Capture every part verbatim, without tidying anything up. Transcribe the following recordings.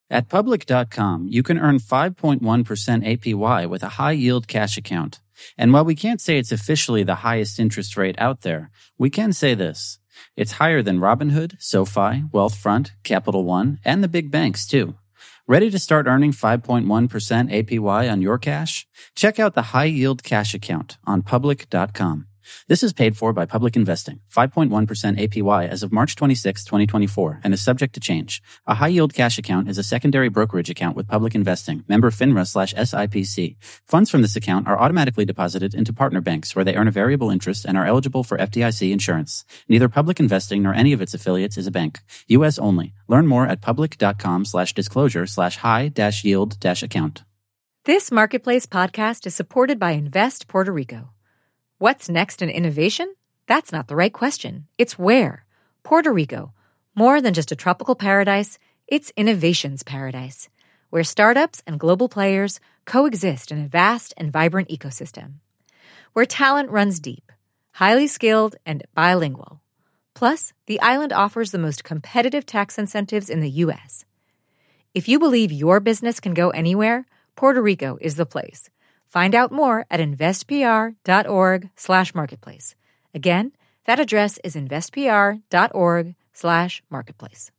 At Public dot com, you can earn five point one percent A P Y with a high-yield cash account. And while we can't say it's officially the highest interest rate out there, we can say this. It's higher than Robinhood, SoFi, Wealthfront, Capital One, and the big banks, too. Ready to start earning five point one percent A P Y on your cash? Check out the high-yield cash account on Public dot com. This is paid for by Public Investing, five point one percent A P Y as of March twenty-sixth, twenty twenty-four, and is subject to change. A high-yield cash account is a secondary brokerage account with Public Investing, member FINRA slash S I P C. Funds from this account are automatically deposited into partner banks where they earn a variable interest and are eligible for F D I C insurance. Neither Public Investing nor any of its affiliates is a bank. U S only. Learn more at Public dot com slash disclosure slash high dash yield dash account. This Marketplace podcast is supported by Invest Puerto Rico. What's next in innovation? That's not the right question. It's where. Puerto Rico. More than just a tropical paradise, it's innovation's paradise, where startups and global players coexist in a vast and vibrant ecosystem. Where talent runs deep, highly skilled, and bilingual. Plus, the island offers the most competitive tax incentives in the U S. If you believe your business can go anywhere, Puerto Rico is the place. Find out more at investpr.org slash marketplace. Again, that address is investpr.org slash marketplace.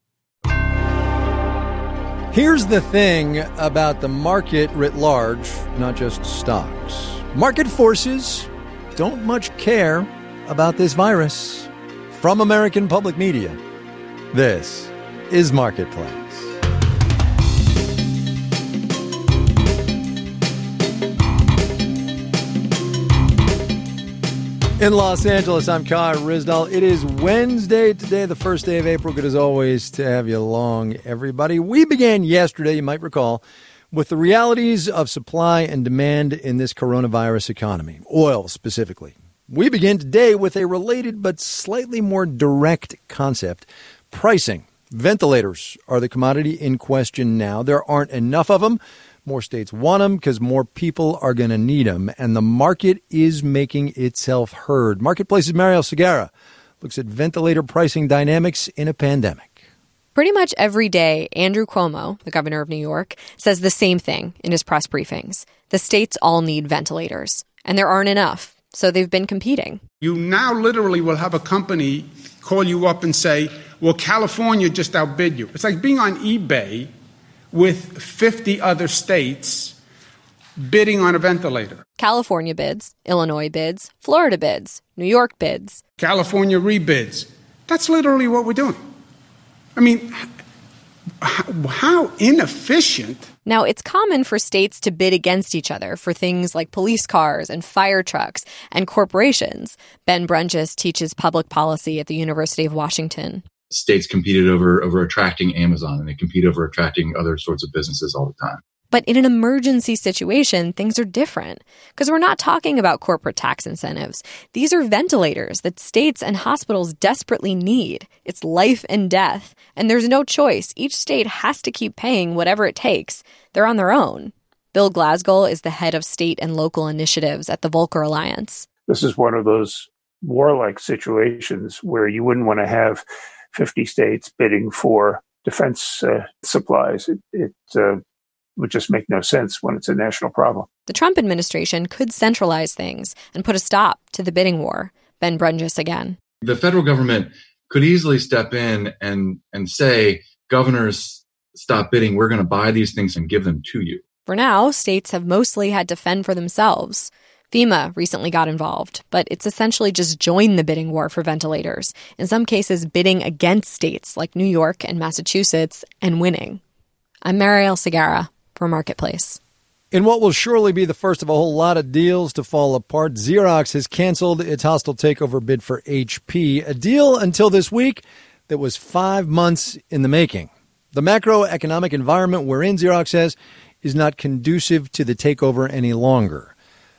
Here's the thing about the market writ large, not just stocks. Market forces don't much care about this virus. From American Public Media, this is Marketplace. In Los Angeles, I'm Kai Ryssdal. It is Wednesday today, the first day of April. Good as always to have you along, everybody. We began yesterday, you might recall, with the realities of supply and demand in this coronavirus economy, oil specifically. We begin today with a related but slightly more direct concept, pricing. Ventilators are the commodity in question now. There aren't enough of them. More states want them because more people are going to need them, and the market is making itself heard. Marketplace's Mariel Segarra looks at ventilator pricing dynamics in a pandemic. Pretty much every day, Andrew Cuomo, the governor of New York, says the same thing in his press briefings. The states all need ventilators, and there aren't enough, so they've been competing. You now literally will have a company call you up and say, well, California just outbid you. It's like being on eBay with fifty other states bidding on a ventilator. California bids, Illinois bids, Florida bids, New York bids. California rebids. That's literally what we're doing. I mean, how, how inefficient. Now, it's common for states to bid against each other for things like police cars and fire trucks and corporations. Ben Brunjes teaches public policy at the University of Washington. States competed over over attracting Amazon, and they compete over attracting other sorts of businesses all the time. But in an emergency situation, things are different because we're not talking about corporate tax incentives. These are ventilators that states and hospitals desperately need. It's life and death, and there's no choice. Each state has to keep paying whatever it takes. They're on their own. Bill Glasgow is the head of state and local initiatives at the Volcker Alliance. This is one of those warlike situations where you wouldn't want to have fifty states bidding for defense uh, supplies. It, it uh, would just make no sense when it's a national problem. The Trump administration could centralize things and put a stop to the bidding war. Ben Brunjes again. The federal government could easily step in and, and say, governors, stop bidding. We're going to buy these things and give them to you. For now, states have mostly had to fend for themselves. FEMA recently got involved, but it's essentially just joined the bidding war for ventilators, in some cases bidding against states like New York and Massachusetts and winning. I'm Mariel Segarra for Marketplace. In what will surely be the first of a whole lot of deals to fall apart, Xerox has canceled its hostile takeover bid for H P, a deal until this week that was five months in the making. The macroeconomic environment we're in, Xerox says, is not conducive to the takeover any longer.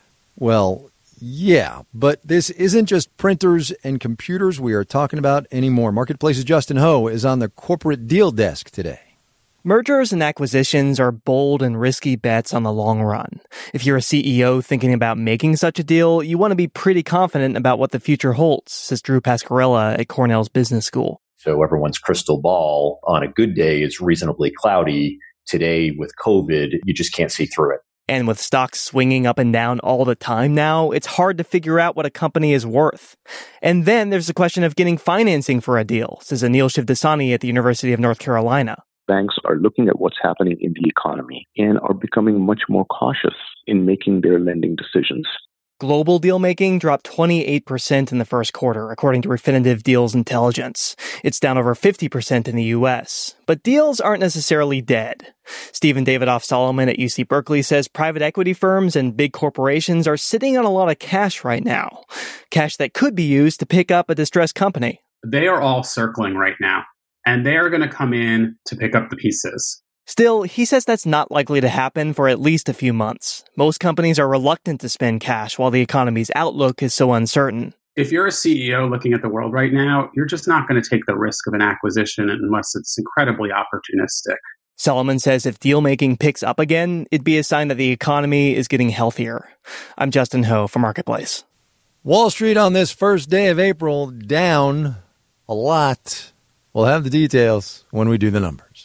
Well, yeah, but this isn't just printers and computers we are talking about anymore. Marketplace's Justin Ho is on the corporate deal desk today. Mergers and acquisitions are bold and risky bets on the long run. If you're a C E O thinking about making such a deal, you want to be pretty confident about what the future holds, says Drew Pascarella at Cornell's Business School. So everyone's crystal ball on a good day is reasonably cloudy today with COVID, you just can't see through it. And with stocks swinging up and down all the time now, it's hard to figure out what a company is worth. And then there's the question of getting financing for a deal, says Anil Shivdasani at the University of North Carolina. Banks are looking at what's happening in the economy and are becoming much more cautious in making their lending decisions. Global deal making dropped twenty-eight percent in the first quarter, according to Refinitiv Deals Intelligence. It's down over fifty percent in the U S. But deals aren't necessarily dead. Stephen Davidoff Solomon at U C Berkeley says private equity firms and big corporations are sitting on a lot of cash right now. Cash that could be used to pick up a distressed company. They are all circling right now, and they are going to come in to pick up the pieces. Still, he says that's not likely to happen for at least a few months. Most companies are reluctant to spend cash while the economy's outlook is so uncertain. If you're a C E O looking at the world right now, you're just not going to take the risk of an acquisition unless it's incredibly opportunistic. Solomon says if deal-making picks up again, it'd be a sign that the economy is getting healthier. I'm Justin Ho for Marketplace. Wall Street on this first day of April down a lot. We'll have the details when we do the numbers.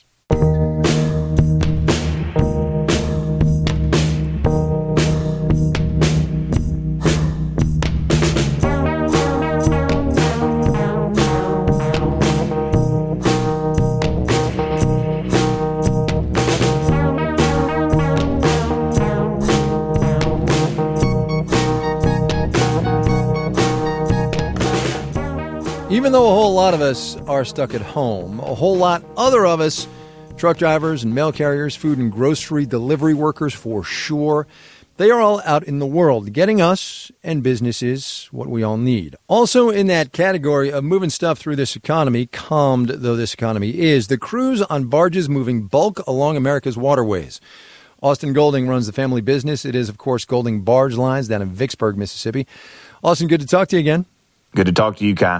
Even though a whole lot of us are stuck at home, a whole lot other of us, truck drivers and mail carriers, food and grocery delivery workers for sure, they are all out in the world getting us and businesses what we all need. Also in that category of moving stuff through this economy, calmed though this economy is, the crews on barges moving bulk along America's waterways. Austin Golding runs the family business. It is, of course, Golding Barge Lines down in Vicksburg, Mississippi. Austin, good to talk to you again. Good to talk to you, Kai.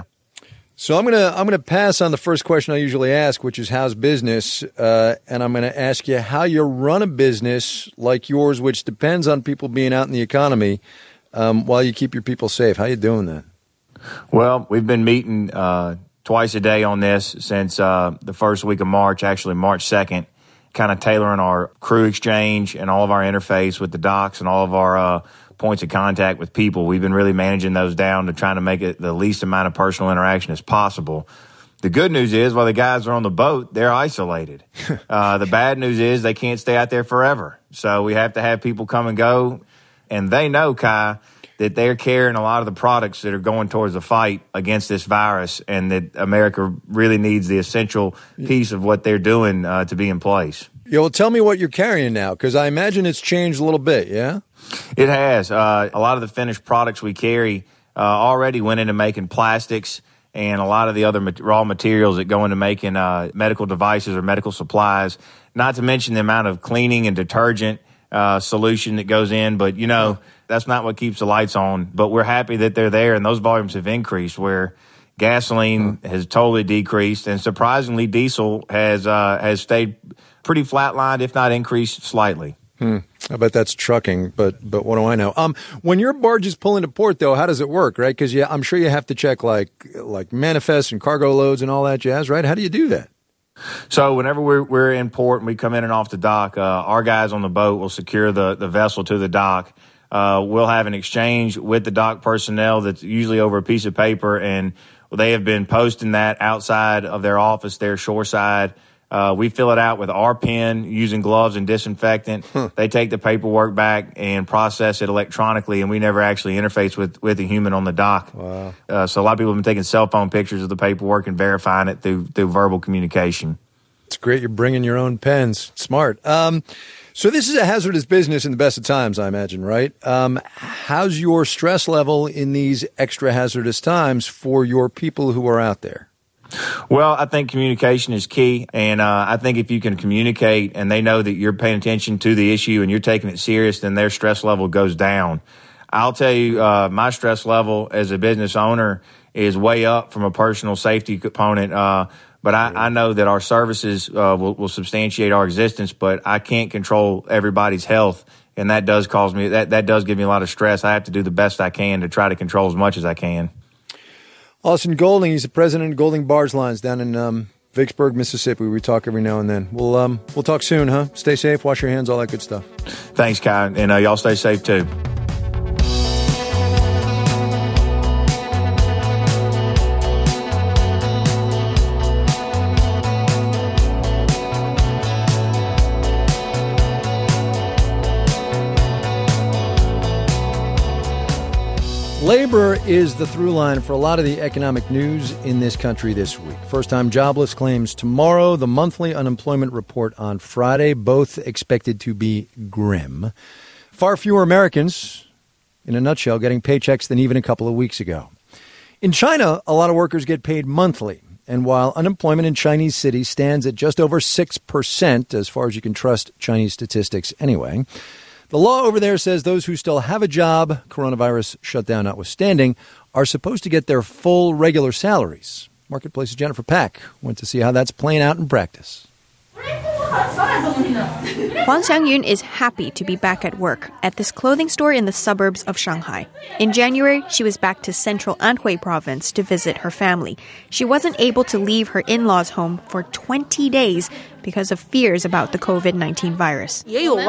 So I'm gonna I'm gonna pass on the first question I usually ask, which is how's business, uh, and I'm gonna ask you how you run a business like yours, which depends on people being out in the economy, um, while you keep your people safe. How you doing that? Well, we've been meeting uh, twice a day on this since uh, the first week of March, actually March second, kind of tailoring our crew exchange and all of our interface with the docks and all of our uh, points of contact with people. We've been really managing those down to trying to make it the least amount of personal interaction as possible. The good news is, while the guys are on the boat, they're isolated. uh, the bad news is they can't stay out there forever. So we have to have people come and go. And they know, Kai, that they're carrying a lot of the products that are going towards the fight against this virus, and that America really needs the essential piece of what they're doing uh, to be in place. Yeah, well, tell me what you're carrying now, because I imagine it's changed a little bit, yeah? It has. Uh, a lot of the finished products we carry uh, already went into making plastics and a lot of the other ma- raw materials that go into making uh, medical devices or medical supplies, not to mention the amount of cleaning and detergent uh, solution that goes in. But, you know, that's not what keeps the lights on. But we're happy that they're there, and those volumes have increased where gasoline hmm. has totally decreased, and surprisingly, diesel has uh, has stayed pretty flatlined, if not increased slightly. Hmm. I bet that's trucking, but but what do I know? Um, when your barge is pulling to port, though, how does it work, right? Because yeah, I'm sure you have to check like like manifests and cargo loads and all that jazz, right? How do you do that? So whenever we're we're in port and we come in and off the dock, uh, our guys on the boat will secure the, the vessel to the dock. Uh, we'll have an exchange with the dock personnel that's usually over a piece of paper, and they have been posting that outside of their office, their shoreside. Uh, we fill it out with our pen using gloves and disinfectant. Huh. They take the paperwork back and process it electronically, and we never actually interface with, with a human on the dock. Wow. Uh, so a lot of people have been taking cell phone pictures of the paperwork and verifying it through through verbal communication. It's great you're bringing your own pens. Smart. Um, so this is a hazardous business in the best of times, I imagine, right? Um, how's your stress level in these extra hazardous times for your people who are out there? Well, I think communication is key, and uh, I think if you can communicate and they know that you're paying attention to the issue and you're taking it serious, then their stress level goes down. I'll tell you, uh, my stress level as a business owner is way up from a personal safety component, uh, but I, I know that our services uh, will, will substantiate our existence, but I can't control everybody's health, and that does cause me, that, that does give me a lot of stress. I have to do the best I can to try to control as much as I can. Austin Golding, he's the president of Golding Barge Lines down in um, Vicksburg, Mississippi. We talk every now and then. We'll um we'll talk soon, huh? Stay safe, wash your hands, all that good stuff. Thanks, Kai, and uh, y'all stay safe too. Labor is the through line for a lot of the economic news in this country this week. First-time jobless claims tomorrow, the monthly unemployment report on Friday, both expected to be grim. Far fewer Americans, in a nutshell, getting paychecks than even a couple of weeks ago. In China, a lot of workers get paid monthly. And while unemployment in Chinese cities stands at just over six percent, as far as you can trust Chinese statistics anyway, the law over there says those who still have a job, coronavirus shutdown notwithstanding, are supposed to get their full regular salaries. Marketplace's Jennifer Pack went to see how that's playing out in practice. Huang Xiangyun is happy to be back at work at this clothing store in the suburbs of Shanghai. In January, she was back to central Anhui province to visit her family. She wasn't able to leave her in-laws' home for twenty days because of fears about the covid nineteen virus.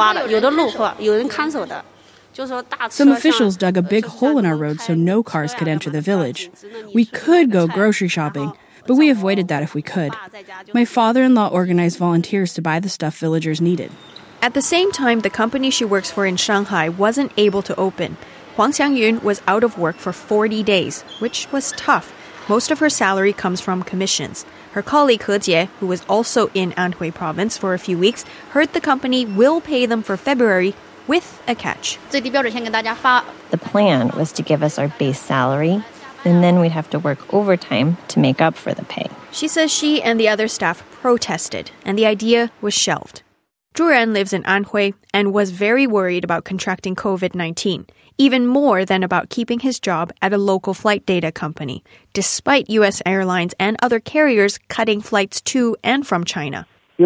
Some officials dug a big hole in our road so no cars could enter the village. We could go grocery shopping, but we avoided that if we could. My father-in-law organized volunteers to buy the stuff villagers needed. At the same time, the company she works for in Shanghai wasn't able to open. Huang Xiangyun was out of work for forty days, which was tough. Most of her salary comes from commissions. Her colleague He Jie, who was also in Anhui province for a few weeks, heard the company will pay them for February with a catch. The plan was to give us our base salary, and then we'd have to work overtime to make up for the pay. She says she and the other staff protested, and the idea was shelved. Zhu Ren lives in Anhui and was very worried about contracting covid nineteen, even more than about keeping his job at a local flight data company, despite U S airlines and other carriers cutting flights to and from China.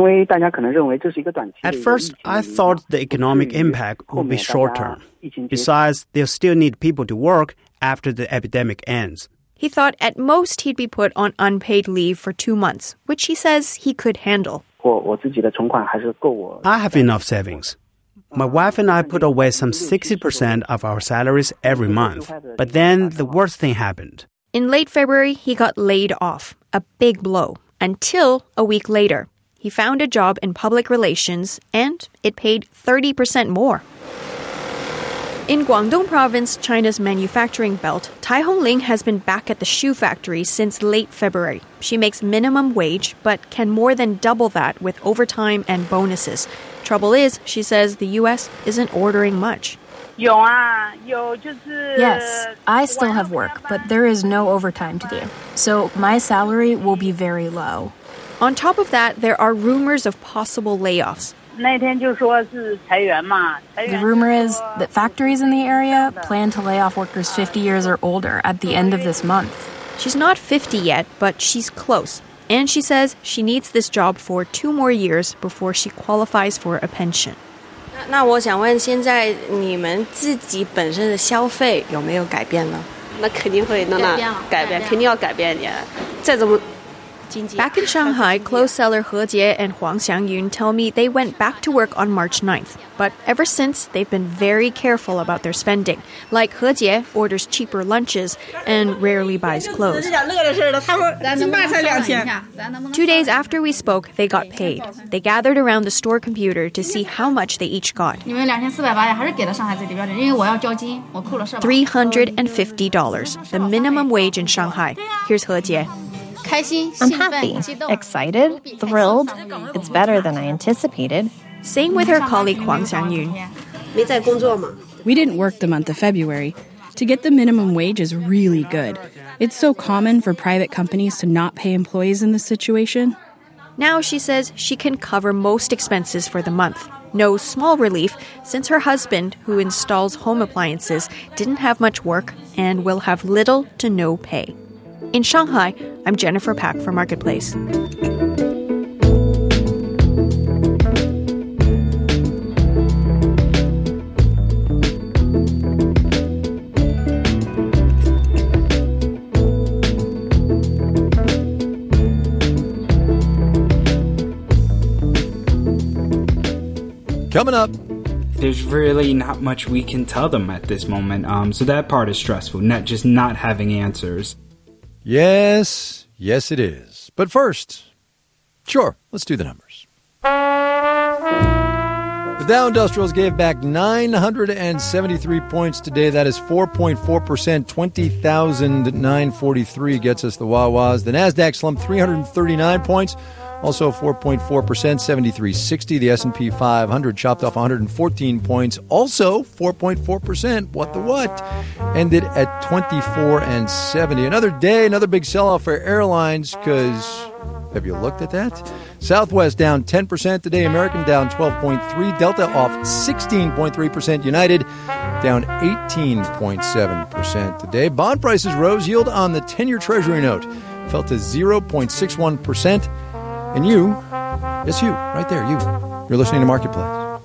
At first, I thought the economic impact would be short-term. Besides, they'll still need people to work after the epidemic ends. He thought at most he'd be put on unpaid leave for two months, which he says he could handle. I have enough savings. My wife and I put away some sixty percent of our salaries every month. But then the worst thing happened. In late February, he got laid off, a big blow, until a week later. He found a job in public relations, and it paid thirty percent more. In Guangdong province, China's manufacturing belt, Tai Hongling has been back at the shoe factory since late February. She makes minimum wage, but can more than double that with overtime and bonuses. Trouble is, she says the U S isn't ordering much. Yes, I still have work, but there is no overtime to do. So my salary will be very low. On top of that, there are rumors of possible layoffs. The rumor is that factories in the area plan to lay off workers fifty years or older at the end of this month. She's not fifty yet, but she's close. And she says she needs this job for two more years before she qualifies for a pension. 那我想问，现在你们自己本身的消费有没有改变呢？那肯定会，那那改变，肯定要改变的。再怎么。 Back in Shanghai, clothes seller He Jie and Huang Xiangyun tell me they went back to work on March ninth. But ever since, they've been very careful about their spending. Like He Jie orders cheaper lunches and rarely buys clothes. Two days after we spoke, they got paid. They gathered around the store computer to see how much they each got. three hundred fifty dollars, the minimum wage in Shanghai. Here's He Jie. I'm happy, excited, thrilled. It's better than I anticipated. Same with her colleague Huang Xiangyun. We didn't work the month of February. To get the minimum wage is really good. It's so common for private companies to not pay employees in this situation. Now she says she can cover most expenses for the month. No small relief since her husband, who installs home appliances, didn't have much work and will have little to no pay. In Shanghai, I'm Jennifer Pack for Marketplace. Coming up. There's really not much we can tell them at this moment. Um, so that part is stressful, not just not having answers. Yes, yes it is. But first, sure, let's do the numbers. The Dow Industrials gave back nine hundred seventy-three points today. That is four point four percent. twenty thousand nine hundred forty-three gets us the Wawas. The Nasdaq slumped three hundred thirty-nine points. Also four point four percent, seventy-three sixty. The S and P five hundred chopped off one hundred fourteen points. Also four point four percent. What the what? Ended at twenty-four and seventy. Another day, another big sell-off for airlines because, have you looked at that? Southwest down ten percent today. American down twelve point three. Delta off sixteen point three percent. United down eighteen point seven percent today. Bond prices rose. Yield on the ten-year Treasury note fell to zero point six one percent. And you, yes, you, right there, you, you're listening to Marketplace.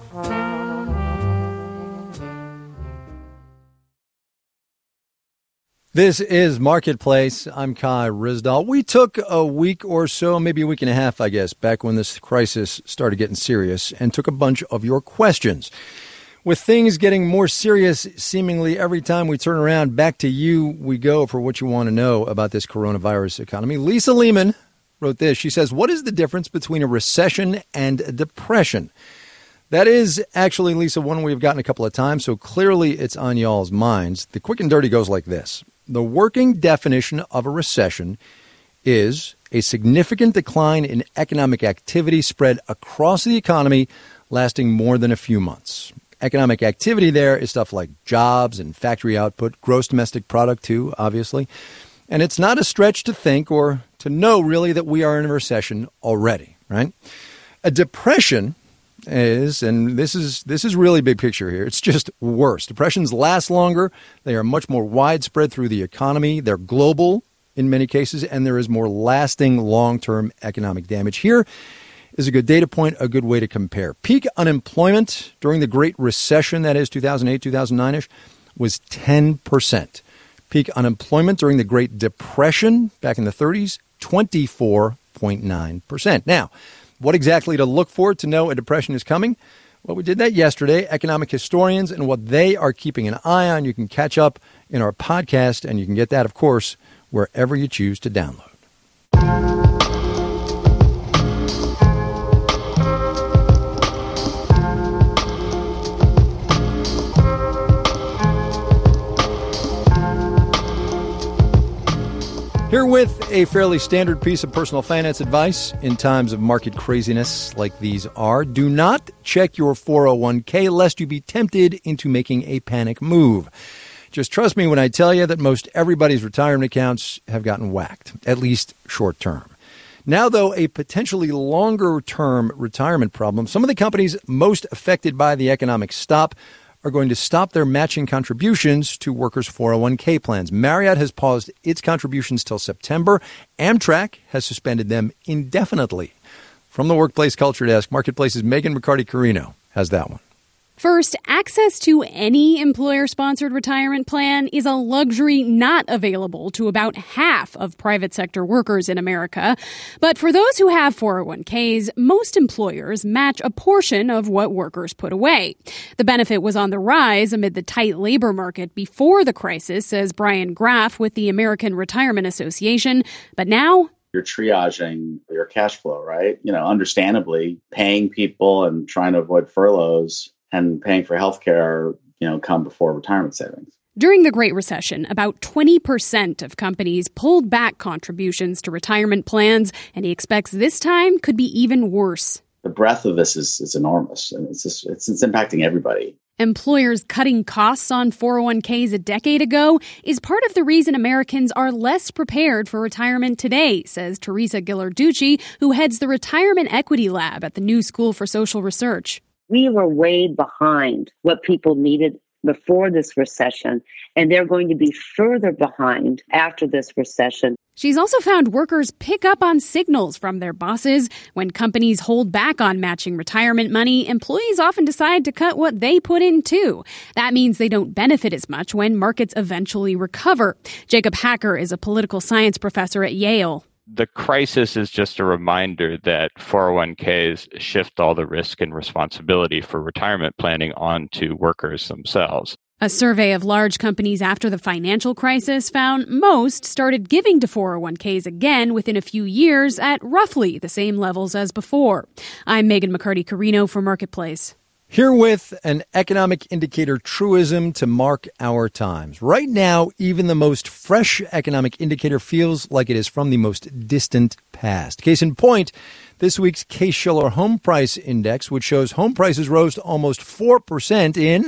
This is Marketplace. I'm Kai Ryssdal. We took a week or so, maybe a week and a half, I guess, back when this crisis started getting serious, and took a bunch of your questions. With things getting more serious seemingly every time we turn around, back to you we go for what you want to know about this coronavirus economy. Lisa Lehman wrote this. She says, what is the difference between a recession and a depression? That is actually, Lisa, one we've gotten a couple of times, so clearly it's on y'all's minds. The quick and dirty goes like this. The working definition of a recession is a significant decline in economic activity spread across the economy lasting more than a few months. Economic activity there is stuff like jobs and factory output, gross domestic product too, obviously. And it's not a stretch to think or to know really that we are in a recession already, right? A depression is, and this is this is really big picture here, it's just worse. Depressions last longer. They are much more widespread through the economy. They're global in many cases, and there is more lasting long-term economic damage. Here is a good data point, a good way to compare. Peak unemployment during the Great Recession, that is two thousand eight, two thousand nine-ish, was ten percent. Peak unemployment during the Great Depression back in the thirties, twenty-four point nine percent. Now, what exactly to look for to know a depression is coming? Well, we did that yesterday. Economic historians and what they are keeping an eye on. You can catch up in our podcast, and you can get that, of course, wherever you choose to download. Here with a fairly standard piece of personal finance advice in times of market craziness like these are. Do not check your four oh one k lest you be tempted into making a panic move. Just trust me when I tell you that most everybody's retirement accounts have gotten whacked, at least short term. Now, though, a potentially longer-term retirement problem. Some of the companies most affected by the economic stop are going to stop their matching contributions to workers' four oh one k plans. Marriott has paused its contributions till September. Amtrak has suspended them indefinitely. From the Workplace Culture Desk, Marketplace's Megan McCarty-Carino has that one. First, access to any employer-sponsored retirement plan is a luxury not available to about half of private sector workers in America. But for those who have four oh one k's, most employers match a portion of what workers put away. The benefit was on the rise amid the tight labor market before the crisis, says Brian Graff with the American Retirement Association. But now you're triaging your cash flow, right? You know, understandably, paying people and trying to avoid furloughs and paying for healthcare, you know, come before retirement savings. During the Great Recession, about twenty percent of companies pulled back contributions to retirement plans, and he expects this time could be even worse. The breadth of this is, is enormous, and it's, just, it's it's impacting everybody. Employers cutting costs on four oh one k's a decade ago is part of the reason Americans are less prepared for retirement today, says Teresa Ghilarducci, who heads the Retirement Equity Lab at the New School for Social Research. We were way behind what people needed before this recession, and they're going to be further behind after this recession. She's also found workers pick up on signals from their bosses. When companies hold back on matching retirement money, employees often decide to cut what they put in too. That means they don't benefit as much when markets eventually recover. Jacob Hacker is a political science professor at Yale. The crisis is just a reminder that four oh one k's shift all the risk and responsibility for retirement planning onto workers themselves. A survey of large companies after the financial crisis found most started giving to four oh one k's again within a few years at roughly the same levels as before. I'm Megan McCarty-Carino for Marketplace. Herewith, an economic indicator truism to mark our times. Right now, even the most fresh economic indicator feels like it is from the most distant past. Case in point, this week's Case-Shiller Home Price Index, which shows home prices rose to almost four percent in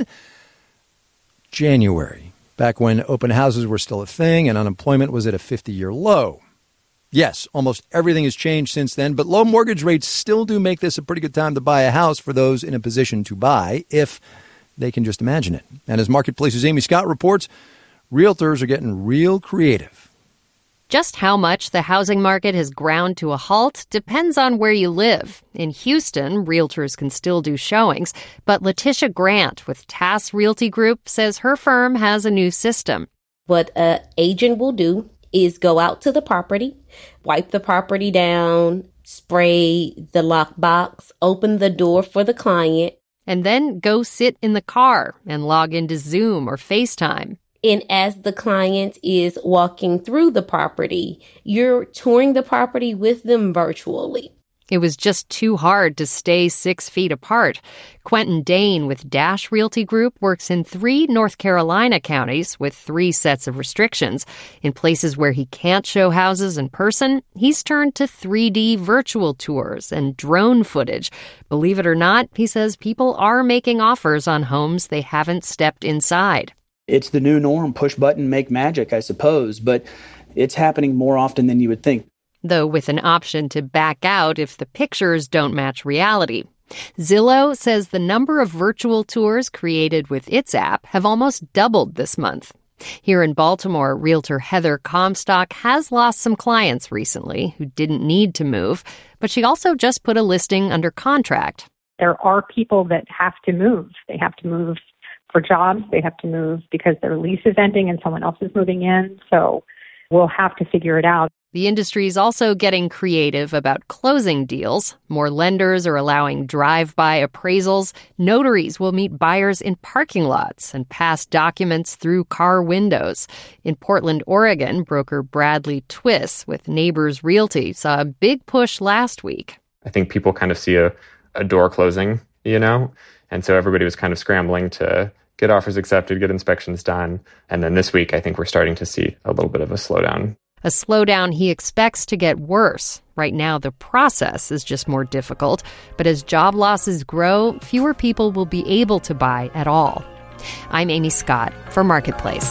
January, back when open houses were still a thing and unemployment was at a fifty-year low. Yes, almost everything has changed since then, but low mortgage rates still do make this a pretty good time to buy a house for those in a position to buy, if they can just imagine it. And as Marketplace's Amy Scott reports, realtors are getting real creative. Just how much the housing market has ground to a halt depends on where you live. In Houston, realtors can still do showings, but Letitia Grant with Tass Realty Group says her firm has a new system. What an agent will do is go out to the property, wipe the property down, spray the lockbox, open the door for the client, and then go sit in the car and log into Zoom or FaceTime. And as the client is walking through the property, you're touring the property with them virtually. It was just too hard to stay six feet apart. Quentin Dane with Dash Realty Group works in three North Carolina counties with three sets of restrictions. In places where he can't show houses in person, he's turned to three D virtual tours and drone footage. Believe it or not, he says people are making offers on homes they haven't stepped inside. It's the new norm, push button, make magic, I suppose, but it's happening more often than you would think. Though with an option to back out if the pictures don't match reality. Zillow says the number of virtual tours created with its app have almost doubled this month. Here in Baltimore, realtor Heather Comstock has lost some clients recently who didn't need to move, but she also just put a listing under contract. There are people that have to move. They have to move for jobs. They have to move because their lease is ending and someone else is moving in. So we'll have to figure it out. The industry is also getting creative about closing deals. More lenders are allowing drive-by appraisals. Notaries will meet buyers in parking lots and pass documents through car windows. In Portland, Oregon, broker Bradley Twiss with Neighbors Realty saw a big push last week. I think people kind of see a, a door closing, you know, and so everybody was kind of scrambling to get offers accepted, get inspections done. And then this week, I think we're starting to see a little bit of a slowdown. A slowdown he expects to get worse. Right now, the process is just more difficult. But as job losses grow, fewer people will be able to buy at all. I'm Amy Scott for Marketplace.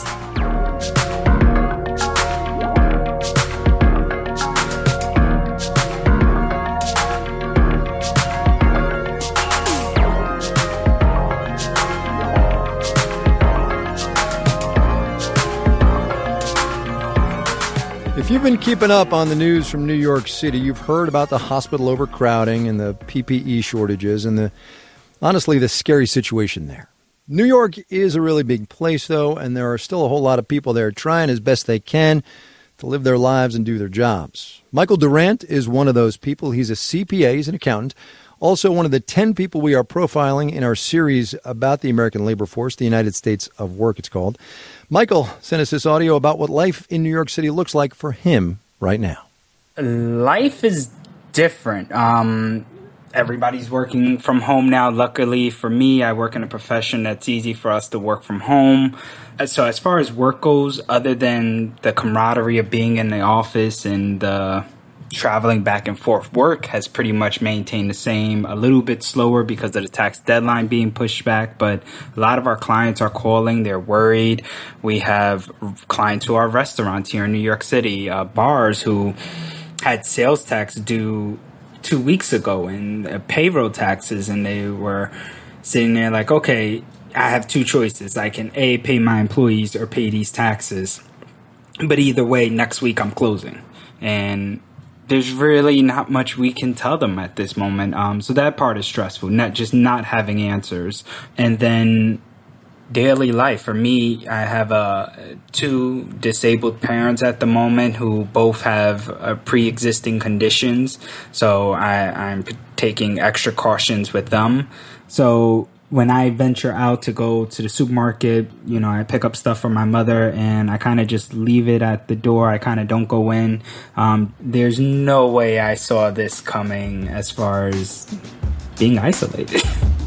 If you've been keeping up on the news from New York City, you've heard about the hospital overcrowding and the P P E shortages and the, honestly, the scary situation there. New York is a really big place, though, and there are still a whole lot of people there trying as best they can to live their lives and do their jobs. Michael Durant is one of those people. He's a C P A, he's an accountant, also one of the ten people we are profiling in our series about the American labor force, the United States of Work, it's called. Michael sent us this audio about what life in New York City looks like for him right now. Life is different. Um, everybody's working from home now. Luckily for me, I work in a profession that's easy for us to work from home. So as far as work goes, other than the camaraderie of being in the office and the traveling back and forth, work has pretty much maintained the same, a little bit slower because of the tax deadline being pushed back. But a lot of our clients are calling. They're worried. We have clients who are restaurants here in New York City, uh, bars who had sales tax due two weeks ago and uh, payroll taxes. And they were sitting there like, okay, I have two choices. I can A, pay my employees or pay these taxes. But either way, next week I'm closing. And there's really not much we can tell them at this moment. Um, so that part is stressful, not just not having answers. And then daily life. For me, I have uh, two disabled parents at the moment who both have uh, pre-existing conditions. So I, I'm taking extra cautions with them. So when I venture out to go to the supermarket, you know, I pick up stuff for my mother and I kind of just leave it at the door. I kind of don't go in. Um, there's no way I saw this coming as far as being isolated.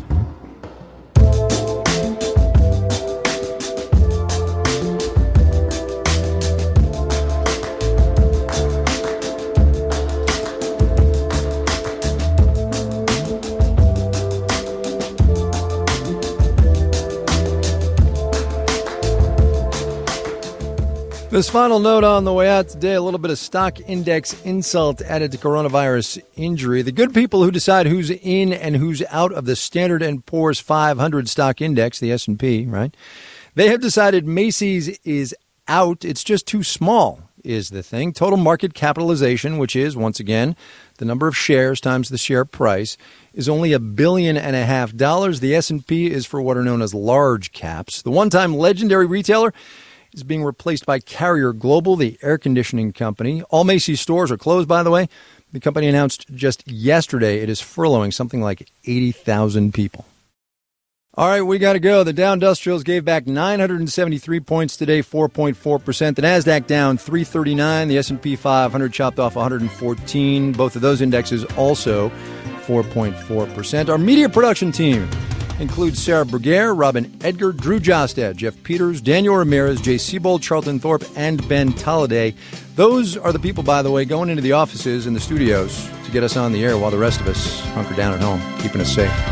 This final note on the way out today, a little bit of stock index insult added to coronavirus injury. The good people who decide who's in and who's out of the Standard and Poor's five hundred stock index, the S and P, right? They have decided Macy's is out. It's just too small is the thing. Total market capitalization, which is, once again, the number of shares times the share price, is only a billion and a half dollars. The S and P is for what are known as large caps. The one-time legendary retailer is being replaced by Carrier Global, the air conditioning company. All Macy's stores are closed, by the way. The company announced just yesterday it is furloughing something like eighty thousand people. All right, we got to go. The Dow Industrials gave back nine hundred seventy-three points today, four point four percent. The NASDAQ down three thirty-nine. The S and P five hundred chopped off one hundred fourteen. Both of those indexes also four point four percent. Our media production team includes Sarah Bruguiere, Robin Edgar, Drew Jostad, Jeff Peters, Daniel Ramirez, Jay Siebold, Charlton Thorpe, and Ben Tolliday. Those are the people, by the way, going into the offices and the studios to get us on the air while the rest of us hunker down at home, keeping us safe.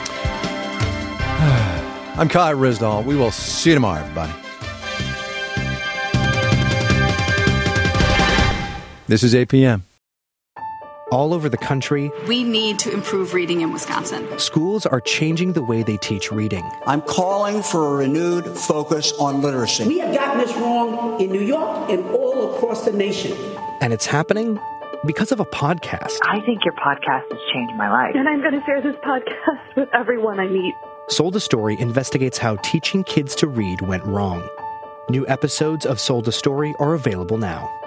I'm Kai Ryssdal. We will see you tomorrow, everybody. This is eight p.m. All over the country, we need to improve reading in Wisconsin. Schools are changing the way they teach reading. I'm calling for a renewed focus on literacy. We have gotten this wrong in New York and all across the nation. And it's happening because of a podcast. I think your podcast has changed my life. And I'm going to share this podcast with everyone I meet. Sold a Story investigates how teaching kids to read went wrong. New episodes of Sold a Story are available now.